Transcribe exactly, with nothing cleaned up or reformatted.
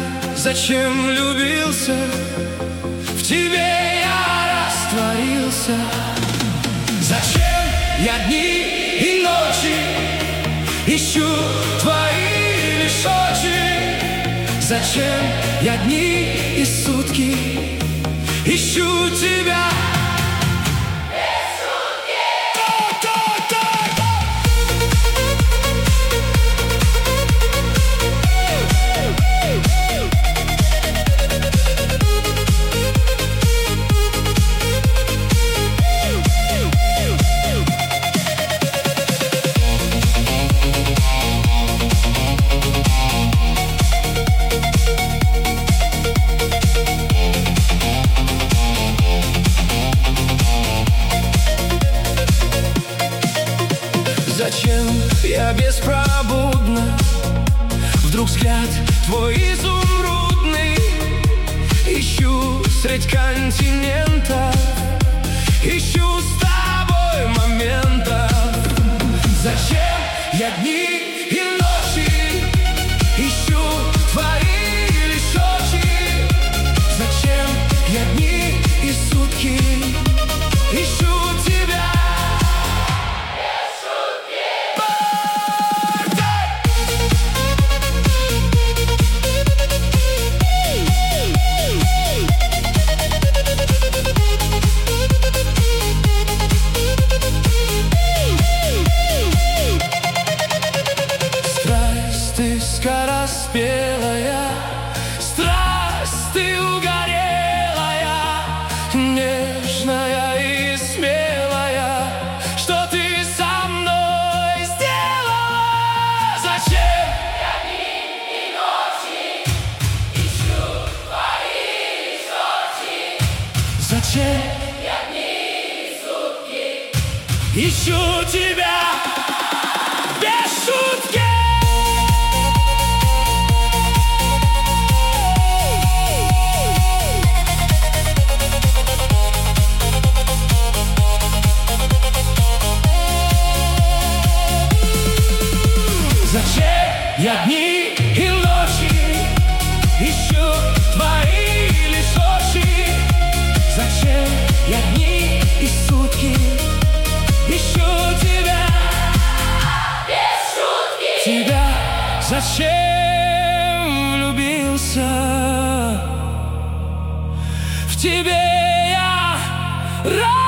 зачем влюбился? В тебе я растворился. Зачем я дни и ночи ищу твои лишь очи? Зачем я дни и сутки ищу тебя? Зачем я беспробудно? Вдруг взгляд твой изумрудный ищу средь континентов, ищу с тобой моментов. Зачем я дни и ночи ищу твои лишь очи? Зачем я дни и сутки ищу тебя? Ты скороспелая, страсть ты угорелая, нежная и смелая, что ты со мной сделала? Зачем я дни и ночи ищу твои лишь очи? Зачем я дни и сутки ищу тебя без шутки? Зачем я дни и ночи ищу твои лишь очи? Зачем я дни и сутки ищу тебя без шутки? Тебя зачем влюбился? В тебе я